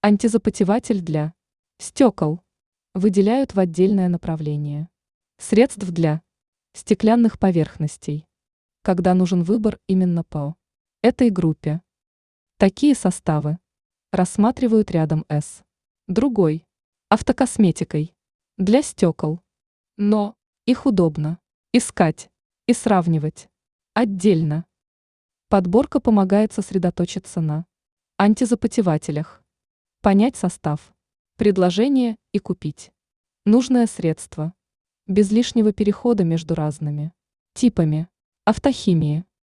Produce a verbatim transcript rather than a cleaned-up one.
Антизапотеватель для стекол выделяют в отдельное направление. Средств для стеклянных поверхностей, когда нужен выбор именно по этой группе. Такие составы рассматривают рядом с другой автокосметикой для стекол. Но их удобно искать и сравнивать отдельно. Подборка помогает сосредоточиться на антизапотевателях, понять состав, предложение и купить нужное средство без лишнего перехода между разными типами автохимии.